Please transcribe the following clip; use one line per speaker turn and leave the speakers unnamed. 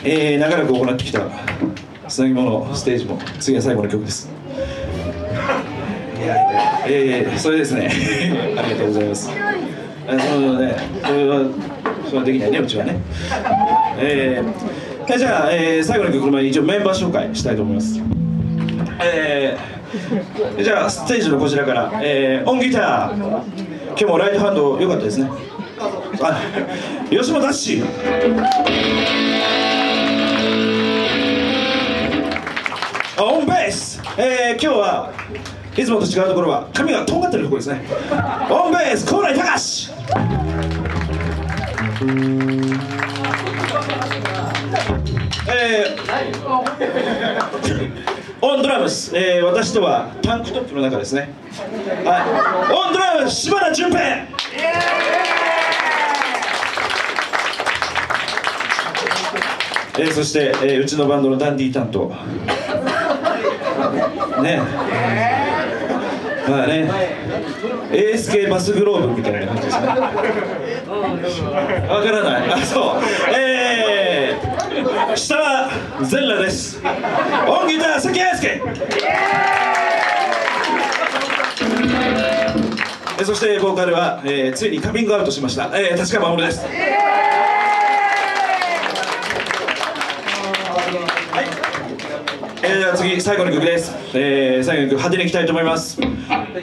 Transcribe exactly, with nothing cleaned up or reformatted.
えー、長らく行ってきたつなぎ物ステージも次は最後の曲です。いやえー、それですねありがとうございます。あのね、それはそれはできないね、うちはね。えー、じゃあ、えー、最後の曲の前に一応メンバー紹介したいと思います。えー、じゃあステージのこちらから、えー、オンギター、今日もライトハンド良かったですね。あ、吉本ダッシー。オンベース、えー、今日はいつもと違うところは髪がとんがってるところですね。オンベース高麗隆。えー、オンドラムス、えー、私とはタンクトップの中ですね。はい、オンドラムス柴田純平。えー、そして、えー、うちのバンドのダンディー担当ね、まあね、エーエスケー バスグローブみたいな感じですね。わからない。あ、そう。えー、下は全裸です。オンギター関谷介。えそしてボーカルは、えー、ついにカミングアウトしました、えー、立川守です。えー、では次最後の曲です。えー、最後の曲派手にいきたいと思います。